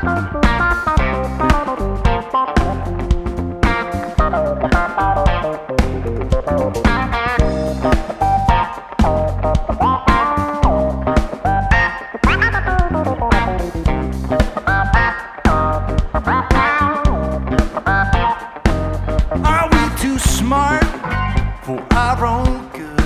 Are we too smart for our own good?